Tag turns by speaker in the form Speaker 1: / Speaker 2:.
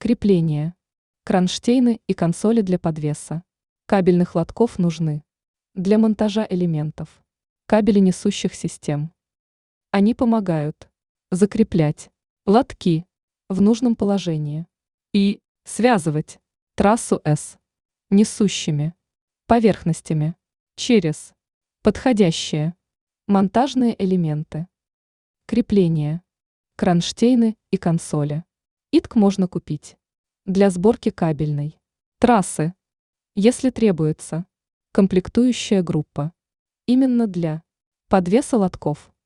Speaker 1: Крепление. Кронштейны и консоли для подвеса. Кабельных лотков нужны для монтажа элементов кабелей несущих систем. Они помогают закреплять лотки в нужном положении и связывать трассу с несущими поверхностями через подходящие монтажные элементы. Крепление. Кронштейны и консоли. ИТК можно купить для сборки кабельной трассы, если требуется комплектующая группа именно для подвеса лотков.